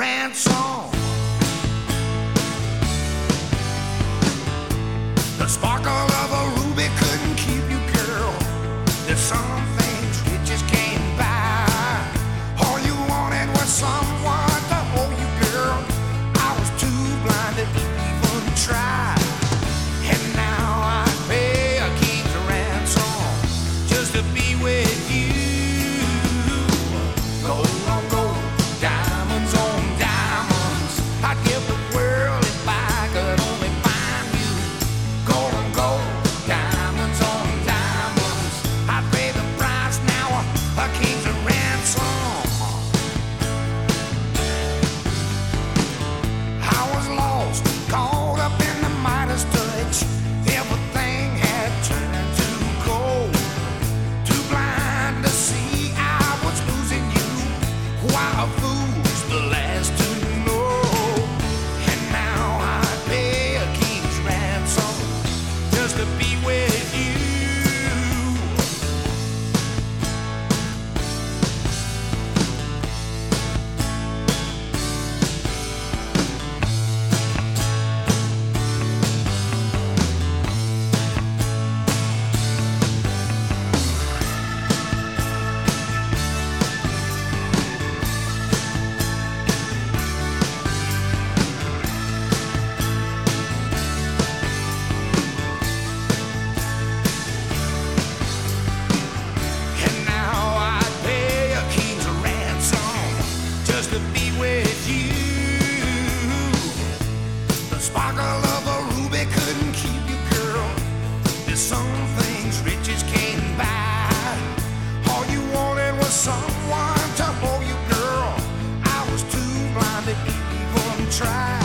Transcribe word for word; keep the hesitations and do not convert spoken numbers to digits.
ransom. The sparkle of a ruby couldn't keep you, girl. There's some things you just can't buy. All you wanted was someone to hold you, girl. I was too blind to even try. And now I pay a king's ransom just to be with you. Gold on gold, diamonds on diamonds. I'd give the world if I could only find you. Gold on gold, diamonds on diamonds. I'd pay the price now, a king's ransom. I was lost, caught up in the Midas touch. Everything had turned to gold. Too blind to see I was losing you. Why a fool's the last to know. And now I pay a king's ransom just to be with you. And now I pay a king's ransom just to be with you. The sparkle of a ruby couldn't keep you, girl. There's some things riches can't buy. All you wanted was someone to hold you, girl. I was too blind to even try.